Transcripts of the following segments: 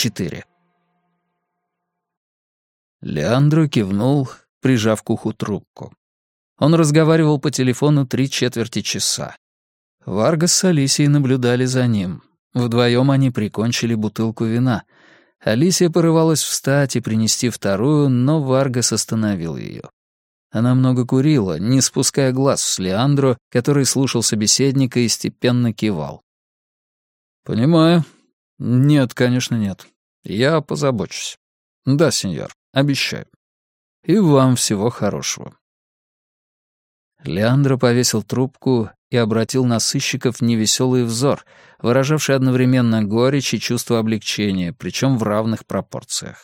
4. Леандро кивнул, прижав к уху трубку. Он разговаривал по телефону 3/4 часа. Варгас с Алисией наблюдали за ним. Вдвоем они прикончили бутылку вина. Алисия порывалась встать и принести вторую, но Варгас остановил ее. Она много курила, не спуская глаз с Леандро, который слушал собеседника и степенно кивал. «Понимаю. Нет, конечно, нет. Я позабочусь. Да, сеньор, обещаю. И вам всего хорошего». Леандро повесил трубку и обратил на сыщиков невеселый взор, выражавший одновременно горечь и чувство облегчения, причем в равных пропорциях.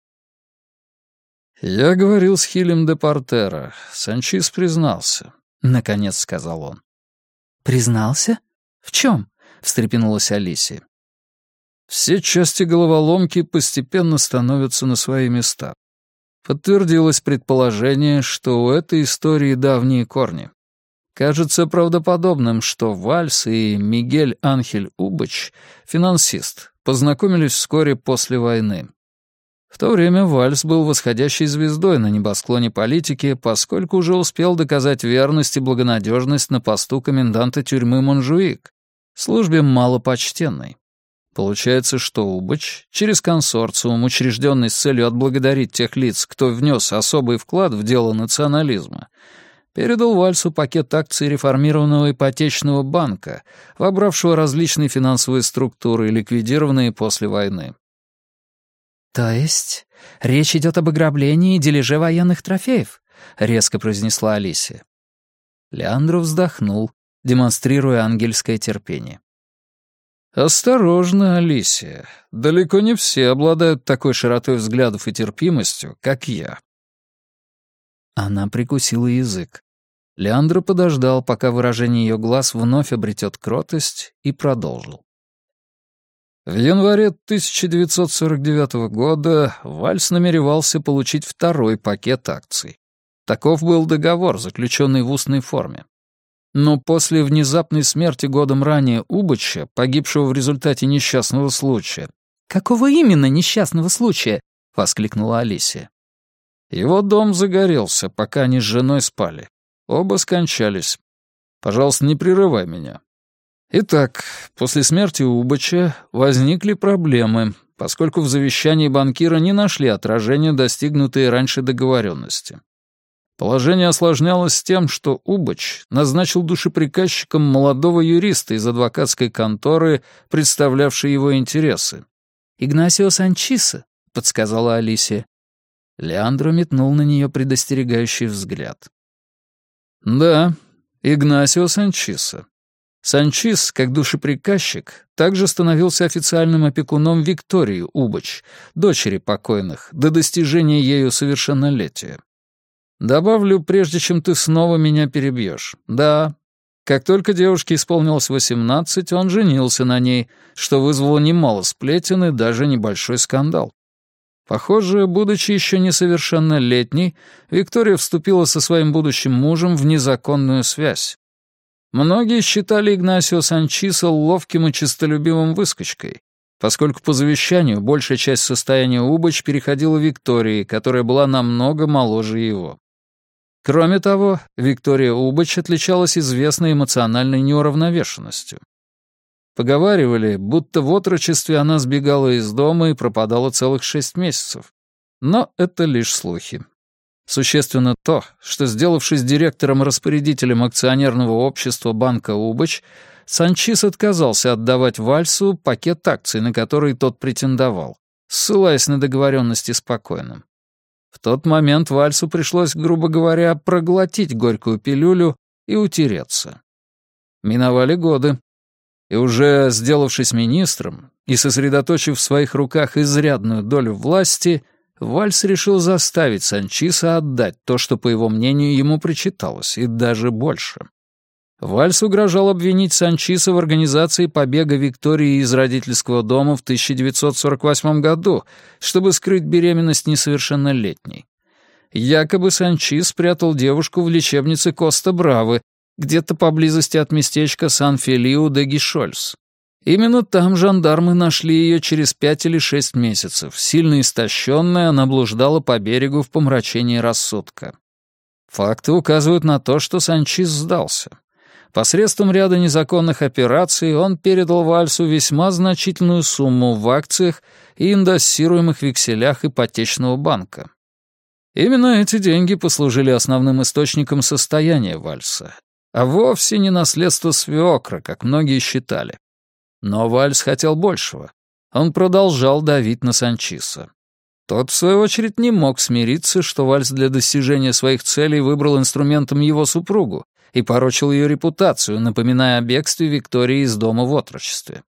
«Я говорил с Хилем де Портеро. Санчис признался», — наконец сказал он. «Признался? В чем?» — встрепенулась Алисия. «Все части головоломки постепенно становятся на свои места. Подтвердилось предположение, что у этой истории давние корни. Кажется правдоподобным, что Вальс и Мигель Анхель Убач, финансист, познакомились вскоре после войны. В то время Вальс был восходящей звездой на небосклоне политики, поскольку уже успел доказать верность и благонадежность на посту коменданта тюрьмы Монжуик, службе малопочтенной. Получается, что Убач, через консорциум, учрежденный с целью отблагодарить тех лиц, кто внес особый вклад в дело национализма, передал Вальсу пакет акций реформированного ипотечного банка, вобравшего различные финансовые структуры, ликвидированные после войны. «То есть речь идет об ограблении и дележе военных трофеев?» — резко произнесла Алисия. Леандро вздохнул, демонстрируя ангельское терпение. «Осторожно, Алисия. Далеко не все обладают такой широтой взглядов и терпимостью, как я». Она прикусила язык. Леандро подождал, пока выражение ее глаз вновь обретет кротость, и продолжил. В январе 1949 года Вальс намеревался получить второй пакет акций. Таков был договор, заключенный в устной форме. Но после внезапной смерти годом ранее Убача, погибшего в результате несчастного случая... «Какого именно несчастного случая?» — воскликнула Алисия. Его дом загорелся, пока они с женой спали. Оба скончались. Пожалуйста, не прерывай меня. Итак, после смерти Убача возникли проблемы, поскольку в завещании банкира не нашли отражения, достигнутые раньше договоренности. Положение осложнялось тем, что Убач назначил душеприказчиком молодого юриста из адвокатской конторы, представлявшей его интересы. «Игнасио Санчиса», — подсказала Алисия. Леандро метнул на нее предостерегающий взгляд. «Да, Игнасио Санчиса. Санчис, как душеприказчик, также становился официальным опекуном Виктории Убач, дочери покойных, до достижения ею совершеннолетия. Добавлю, прежде чем ты снова меня перебьешь. Да, как только девушке исполнилось 18, он женился на ней, что вызвало немало сплетен и даже небольшой скандал. Похоже, будучи еще несовершеннолетней, Виктория вступила со своим будущим мужем в незаконную связь. Многие считали Игнасио Санчиса ловким и честолюбивым выскочкой, поскольку по завещанию большая часть состояния Убач переходила Виктории, которая была намного моложе его. Кроме того, Виктория Убач отличалась известной эмоциональной неуравновешенностью. Поговаривали, будто в отрочестве она сбегала из дома и пропадала целых 6 месяцев. Но это лишь слухи. Существенно то, что, сделавшись директором-распорядителем акционерного общества банка Убач, Санчис отказался отдавать Вальсу пакет акций, на который тот претендовал, ссылаясь на договоренности с покойным. В тот момент Вальсу пришлось, грубо говоря, проглотить горькую пилюлю и утереться. Миновали годы. И уже сделавшись министром и сосредоточив в своих руках изрядную долю власти, Вальс решил заставить Санчиса отдать то, что, по его мнению, ему причиталось, и даже больше. Вальс угрожал обвинить Санчиса в организации побега Виктории из родительского дома в 1948 году, чтобы скрыть беременность несовершеннолетней. Якобы Санчис спрятал девушку в лечебнице Коста-Бравы, где-то поблизости от местечка Сан-Фелиу де Гишольс. Именно там жандармы нашли ее через 5 или 6 месяцев. Сильно истощенная, она блуждала по берегу в помрачении рассудка. Факты указывают на то, что Санчис сдался. Посредством ряда незаконных операций он передал Вальсу весьма значительную сумму в акциях и индоссируемых векселях ипотечного банка. Именно эти деньги послужили основным источником состояния Вальса, а вовсе не наследство свекра, как многие считали. Но Вальс хотел большего. Он продолжал давить на Санчиса. Тот, в свою очередь, не мог смириться, что Вальс для достижения своих целей выбрал инструментом его супругу и порочил ее репутацию, напоминая о бегстве Виктории из дома в отрочестве.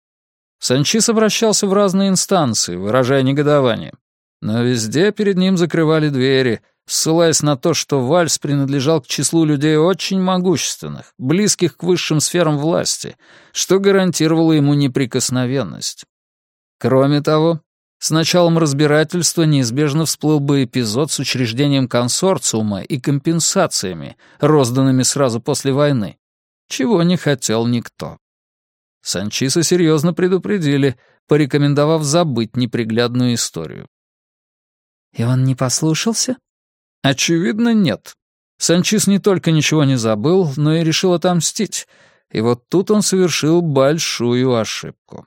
Санчис обращался в разные инстанции, выражая негодование. Но везде перед ним закрывали двери, ссылаясь на то, что Вальс принадлежал к числу людей очень могущественных, близких к высшим сферам власти, что гарантировало ему неприкосновенность. Кроме того, с началом разбирательства неизбежно всплыл бы эпизод с учреждением консорциума и компенсациями, розданными сразу после войны, чего не хотел никто. Санчиса серьезно предупредили, порекомендовав забыть неприглядную историю. «И он не послушался?» Очевидно, нет. Санчис не только ничего не забыл, но и решил отомстить, и вот тут он совершил большую ошибку.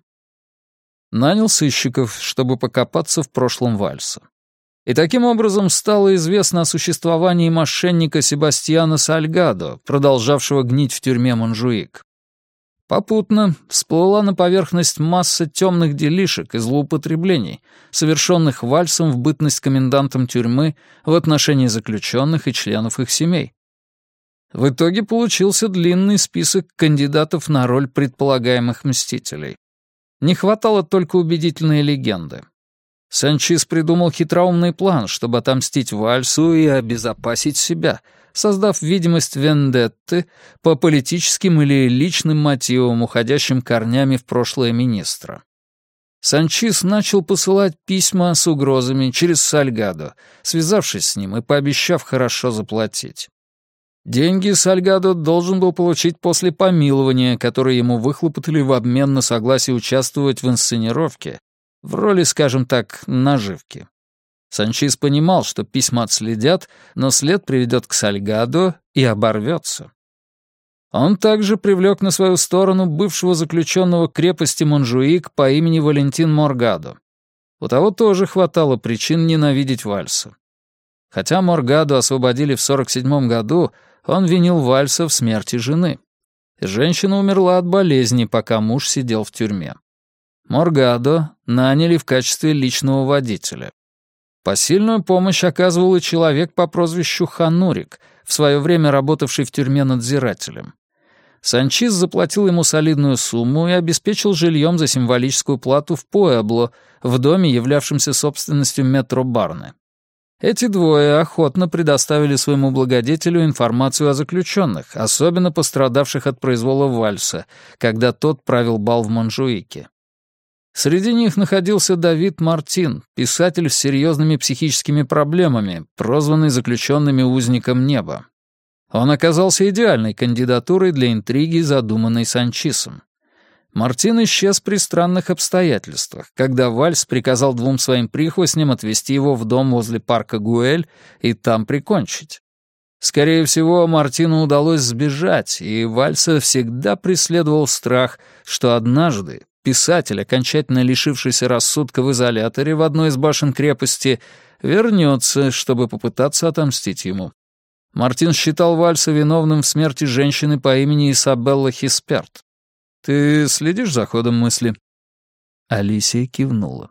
Нанял сыщиков, чтобы покопаться в прошлом Вальса. И таким образом стало известно о существовании мошенника Себастьяна Сальгадо, продолжавшего гнить в тюрьме Монжуик. Попутно всплыла на поверхность масса темных делишек и злоупотреблений, совершенных Вальсом в бытность комендантом тюрьмы в отношении заключенных и членов их семей. В итоге получился длинный список кандидатов на роль предполагаемых мстителей. Не хватало только убедительной легенды. Санчис придумал хитроумный план, чтобы отомстить Вальсу и обезопасить себя, создав видимость вендетты по политическим или личным мотивам, уходящим корнями в прошлое министра. Санчис начал посылать письма с угрозами через Сальгадо, связавшись с ним и пообещав хорошо заплатить. Деньги Сальгадо должен был получить после помилования, которое ему выхлопотали в обмен на согласие участвовать в инсценировке, в роли, скажем так, наживки. Санчис понимал, что письма отследят, но след приведет к Сальгадо и оборвется. Он также привлек на свою сторону бывшего заключенного крепости Монжуик по имени Валентин Моргадо. У того тоже хватало причин ненавидеть Вальса. Хотя Моргадо освободили в 1947 году, он винил Вальса в смерти жены. Женщина умерла от болезни, пока муж сидел в тюрьме. Моргадо наняли в качестве личного водителя. Посильную помощь оказывал и человек по прозвищу Ханурик, в свое время работавший в тюрьме надзирателем. Санчис заплатил ему солидную сумму и обеспечил жильем за символическую плату в Пуэбло, в доме, являвшемся собственностью Метро Барне. Эти двое охотно предоставили своему благодетелю информацию о заключенных, особенно пострадавших от произвола Вальса, когда тот правил бал в Монжуике. Среди них находился Давид Мартин, писатель с серьезными психическими проблемами, прозванный заключенными узником неба. Он оказался идеальной кандидатурой для интриги, задуманной Санчисом. Мартин исчез при странных обстоятельствах, когда Вальс приказал двум своим прихвостням отвезти его в дом возле парка Гуэль и там прикончить. Скорее всего, Мартину удалось сбежать, и Вальса всегда преследовал страх, что однажды писатель, окончательно лишившийся рассудка в изоляторе в одной из башен крепости, вернется, чтобы попытаться отомстить ему. Мартин считал Вальса виновным в смерти женщины по имени Исабелла Хисперт. «Ты следишь за ходом мысли?» Алисия кивнула.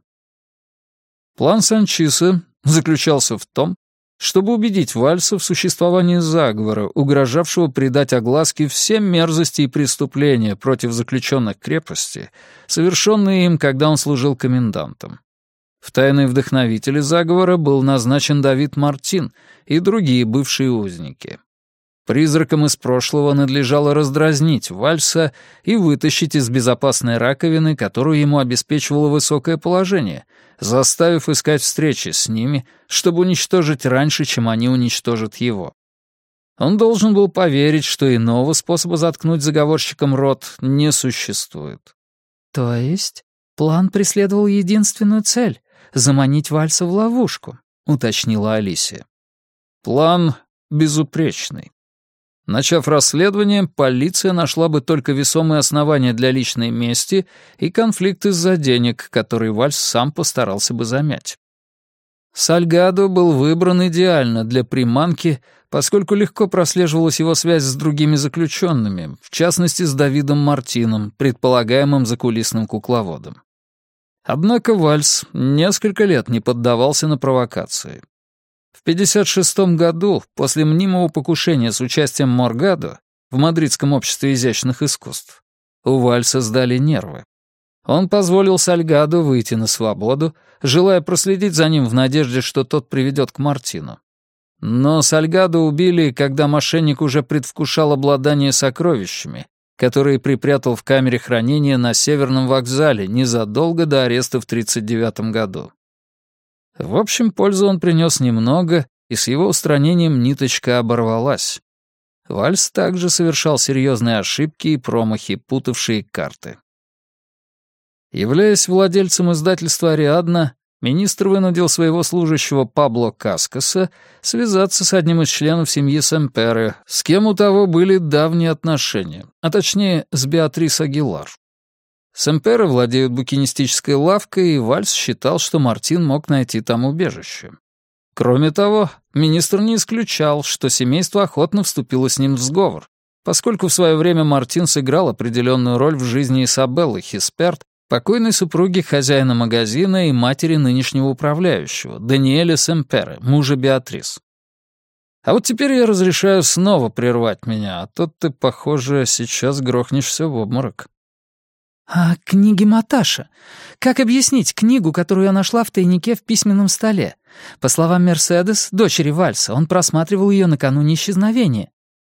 План Санчиса заключался в том, чтобы убедить Вальса в существовании заговора, угрожавшего придать огласке все мерзости и преступления против заключенных крепости, совершенные им, когда он служил комендантом. В тайные вдохновители заговора был назначен Давид Мартин и другие бывшие узники. Призракам из прошлого надлежало раздразнить Вальса и вытащить из безопасной раковины, которую ему обеспечивало высокое положение, заставив искать встречи с ними, чтобы уничтожить раньше, чем они уничтожат его. Он должен был поверить, что иного способа заткнуть заговорщикам рот не существует. То есть план преследовал единственную цель — заманить Вальса в ловушку, уточнила Алисия. План безупречный. Начав расследование, полиция нашла бы только весомые основания для личной мести и конфликт из-за денег, который Вальс сам постарался бы замять. Сальгадо был выбран идеально для приманки, поскольку легко прослеживалась его связь с другими заключенными, в частности с Давидом Мартином, предполагаемым закулисным кукловодом. Однако Вальс несколько лет не поддавался на провокации. В 1956 году, после мнимого покушения с участием Моргадо в Мадридском обществе изящных искусств, у Вальса сдали нервы. Он позволил Сальгадо выйти на свободу, желая проследить за ним в надежде, что тот приведет к Мартину. Но Сальгадо убили, когда мошенник уже предвкушал обладание сокровищами, которые припрятал в камере хранения на Северном вокзале незадолго до ареста в 1939 году. В общем, пользу он принес немного, и с его устранением ниточка оборвалась. Вальс также совершал серьезные ошибки и промахи, путавшие карты. Являясь владельцем издательства «Ариадна», министр вынудил своего служащего Пабло Каскаса связаться с одним из членов семьи Семпере, с кем у того были давние отношения, а точнее, с Беатрис Агилар. Семпере владеют букинистической лавкой, и Вальс считал, что Мартин мог найти там убежище. Кроме того, министр не исключал, что семейство охотно вступило с ним в сговор, поскольку в свое время Мартин сыграл определенную роль в жизни Исабеллы Хисперт, покойной супруги хозяина магазина и матери нынешнего управляющего, Даниэля Семпере, мужа Беатрис. А вот теперь я разрешаю снова прервать меня, а то ты, похоже, сейчас грохнешься в обморок. «А книги Маташа? Как объяснить книгу, которую я нашла в тайнике в письменном столе? По словам Мерседес, дочери Вальса, он просматривал ее накануне исчезновения».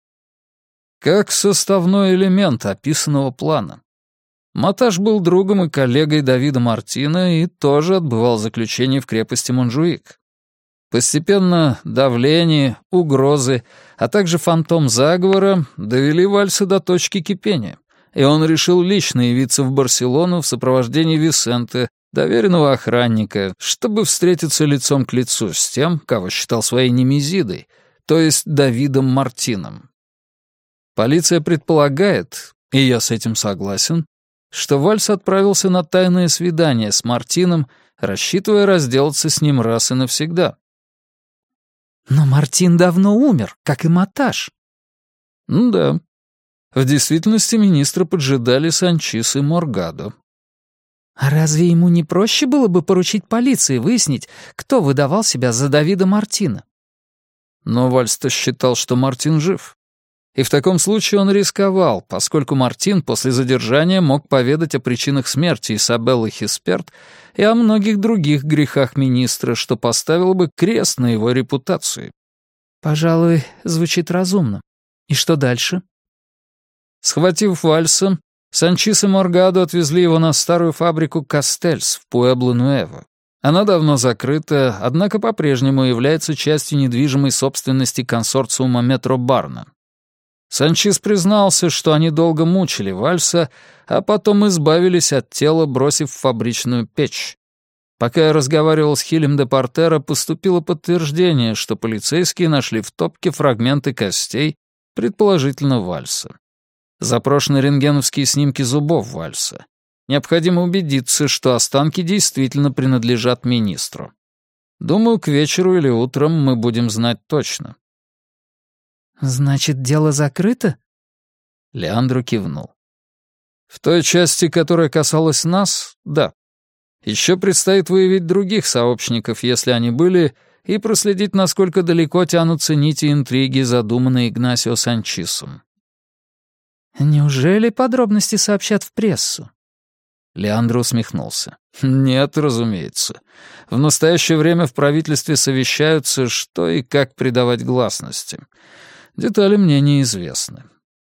Как составной элемент описанного плана. Маташ был другом и коллегой Давида Мартина и тоже отбывал заключение в крепости Монжуик. Постепенно давление, угрозы, а также фантом заговора довели Вальса до точки кипения, и он решил лично явиться в Барселону в сопровождении Висенте, доверенного охранника, чтобы встретиться лицом к лицу с тем, кого считал своей немезидой, то есть Давидом Мартином. Полиция предполагает, и я с этим согласен, что Вальс отправился на тайное свидание с Мартином, рассчитывая разделаться с ним раз и навсегда. Но Мартин давно умер, как и Маташ. Ну да. В действительности министра поджидали Санчис и Моргадо. А разве ему не проще было бы поручить полиции выяснить, кто выдавал себя за Давида Мартина? Но Вальс-то считал, что Мартин жив. И в таком случае он рисковал, поскольку Мартин после задержания мог поведать о причинах смерти Исабеллы Хисперт и о многих других грехах министра, что поставило бы крест на его репутации. Пожалуй, звучит разумно. И что дальше? Схватив Вальса, Санчис и Моргадо отвезли его на старую фабрику «Кастельс» в Пуэбло-Нуэво. Она давно закрыта, однако по-прежнему является частью недвижимой собственности консорциума «Метро Барна». Санчис признался, что они долго мучили Вальса, а потом избавились от тела, бросив в фабричную печь. Пока я разговаривал с Хилем де Портера, поступило подтверждение, что полицейские нашли в топке фрагменты костей, предположительно Вальса. Запрошены рентгеновские снимки зубов Вальса. Необходимо убедиться, что останки действительно принадлежат министру. Думаю, к вечеру или утром мы будем знать точно. «Значит, дело закрыто?» Леандро кивнул. «В той части, которая касалась нас, да. Еще предстоит выявить других сообщников, если они были, и проследить, насколько далеко тянутся нити интриги, задуманные Игнасио Санчисом». «Неужели подробности сообщат в прессу?» Леандро усмехнулся. «Нет, разумеется. В настоящее время в правительстве совещаются, что и как придавать гласности. Детали мне неизвестны».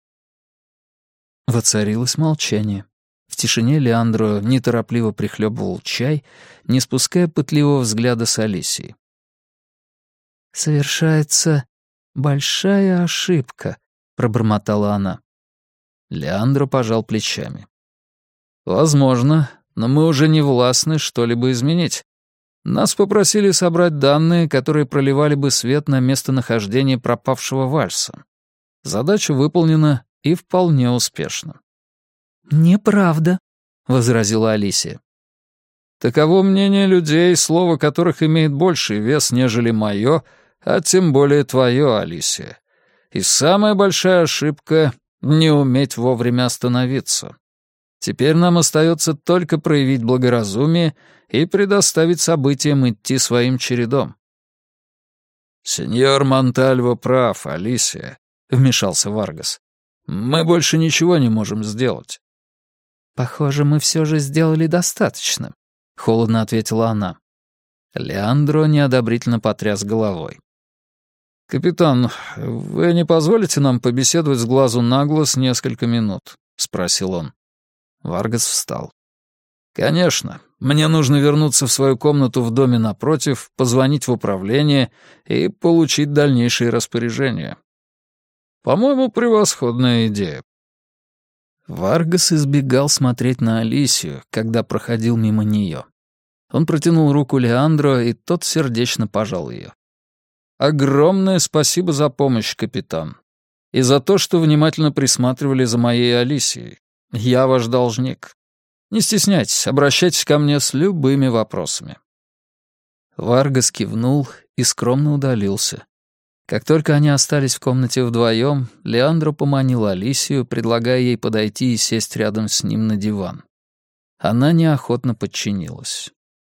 Воцарилось молчание. В тишине Леандро неторопливо прихлебывал чай, не спуская пытливого взгляда с Алисией. «Совершается большая ошибка», — пробормотала она. Леандро пожал плечами. Возможно, но мы уже не властны что-либо изменить. Нас попросили собрать данные, которые проливали бы свет на местонахождение пропавшего вальса. Задача выполнена и вполне успешно. «Неправда», — возразила Алисия. Таково мнение людей, слово которых имеет больший вес, нежели мое, а тем более твое, Алисия. И самая большая ошибка — не уметь вовремя остановиться. Теперь нам остается только проявить благоразумие и предоставить событиям идти своим чередом. «Сеньор Монтальво прав, Алисия», — вмешался Варгас. «Мы больше ничего не можем сделать». «Похоже, мы все же сделали достаточно», — холодно ответила она. Леандро неодобрительно потряс головой. «Капитан, вы не позволите нам побеседовать с глазу на глаз несколько минут?» — спросил он. Варгас встал. «Конечно. Мне нужно вернуться в свою комнату в доме напротив, позвонить в управление и получить дальнейшие распоряжения. По-моему, превосходная идея». Варгас избегал смотреть на Алисию, когда проходил мимо нее. Он протянул руку Леандро, и тот сердечно пожал ее. «Огромное спасибо за помощь, капитан. И за то, что внимательно присматривали за моей Алисией. Я ваш должник. Не стесняйтесь, обращайтесь ко мне с любыми вопросами». Варгас кивнул и скромно удалился. Как только они остались в комнате вдвоем, Леандро поманил Алисию, предлагая ей подойти и сесть рядом с ним на диван. Она неохотно подчинилась.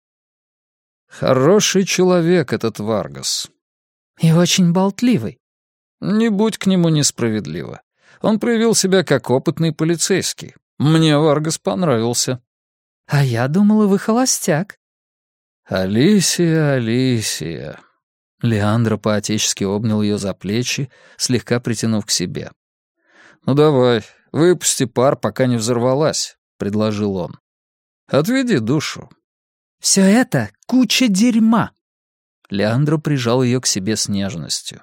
«Хороший человек этот Варгас». «И очень болтливый». «Не будь к нему несправедливо. Он проявил себя как опытный полицейский. Мне Варгас понравился». «А я думала, вы холостяк». «Алисия, Алисия». Леандро поотечески обнял ее за плечи, слегка притянув к себе. «Ну давай, выпусти пар, пока не взорвалась», — предложил он. «Отведи душу». «Все это куча дерьма». Леандро прижал ее к себе с нежностью.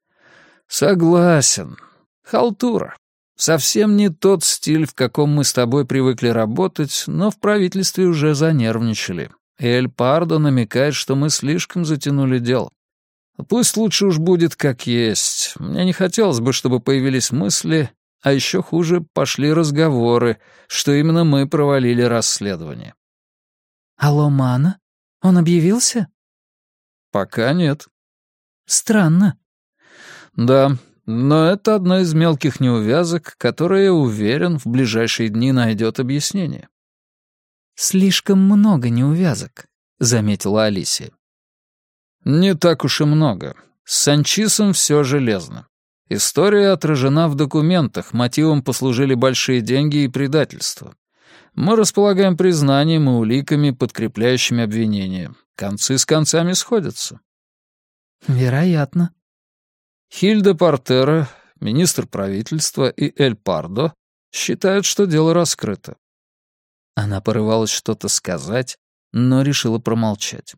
«Согласен. Халтура. Совсем не тот стиль, в каком мы с тобой привыкли работать, но в правительстве уже занервничали. И Эль Пардо намекает, что мы слишком затянули дело. Пусть лучше уж будет как есть. Мне не хотелось бы, чтобы появились мысли, а еще хуже пошли разговоры, что именно мы провалили расследование». «А Ломана? Он объявился?» «Пока нет». «Странно». «Да, но это одна из мелких неувязок, которая, уверен, в ближайшие дни найдет объяснение». «Слишком много неувязок», — заметила Алисия. «Не так уж и много. С Санчисом все железно. История отражена в документах, мотивом послужили большие деньги и предательство. Мы располагаем признанием и уликами, подкрепляющими обвинения. Концы с концами сходятся». «Вероятно». Хильда Портера, министр правительства, и Эль Пардо считают, что дело раскрыто. Она порывалась что-то сказать, но решила промолчать.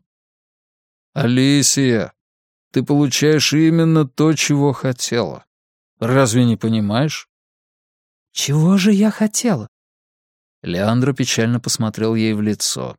«Алисия, ты получаешь именно то, чего хотела. Разве не понимаешь?» «Чего же я хотела?» Леандро печально посмотрел ей в лицо.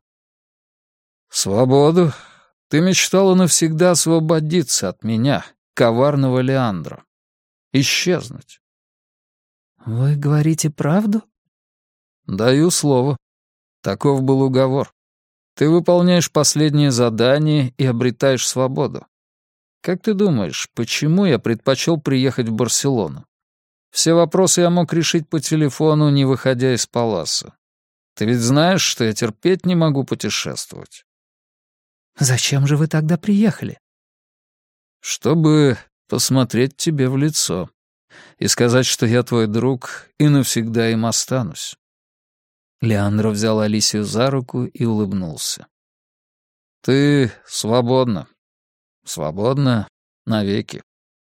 «Свободу. Ты мечтала навсегда освободиться от меня, коварного Леандро. Исчезнуть». «Вы говорите правду?» «Даю слово. Таков был уговор. Ты выполняешь последнее задание и обретаешь свободу. Как ты думаешь, почему я предпочел приехать в Барселону? Все вопросы я мог решить по телефону, не выходя из Паласа. Ты ведь знаешь, что я терпеть не могу путешествовать». «Зачем же вы тогда приехали?» «Чтобы посмотреть тебе в лицо и сказать, что я твой друг и навсегда им останусь». Леандро взял Алисию за руку и улыбнулся. «Ты свободна. Свободна навеки».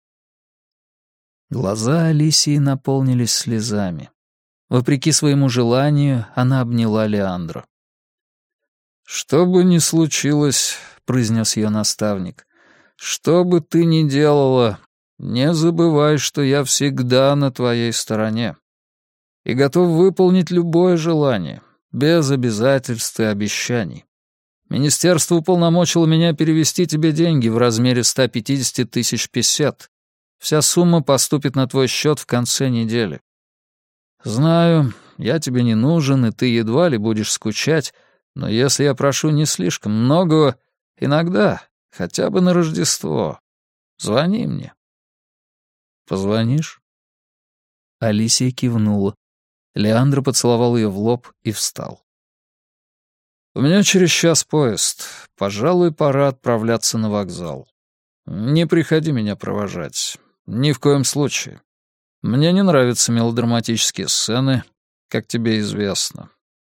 Глаза Алисии наполнились слезами. Вопреки своему желанию, она обняла Леандро. «Что бы ни случилось, — произнес ее наставник, — что бы ты ни делала, не забывай, что я всегда на твоей стороне и готов выполнить любое желание, без обязательств и обещаний. Министерство уполномочило меня перевести тебе деньги в размере 150 тысяч песет. Вся сумма поступит на твой счет в конце недели. Знаю, я тебе не нужен, и ты едва ли будешь скучать, но если я прошу не слишком многого, иногда, хотя бы на Рождество, звони мне. Позвонишь?» Алисия кивнула. Леандро поцеловал ее в лоб и встал. «У меня через час поезд. Пожалуй, пора отправляться на вокзал. Не приходи меня провожать. Ни в коем случае. Мне не нравятся мелодраматические сцены, как тебе известно».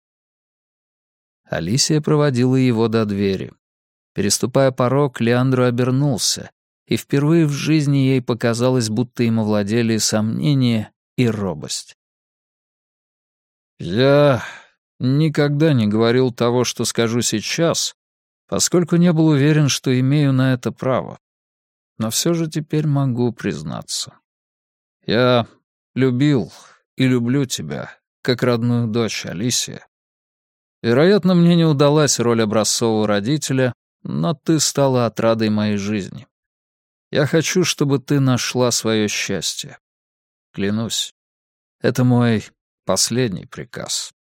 Алисия проводила его до двери. Переступая порог, Леандро обернулся, и впервые в жизни ей показалось, будто им овладели сомнения и робость. «Я никогда не говорил того, что скажу сейчас, поскольку не был уверен, что имею на это право. Но все же теперь могу признаться. Я любил и люблю тебя, как родную дочь, Алисия. Вероятно, мне не удалась роль образцового родителя, но ты стала отрадой моей жизни. Я хочу, чтобы ты нашла свое счастье. Клянусь, это мой последний приказ».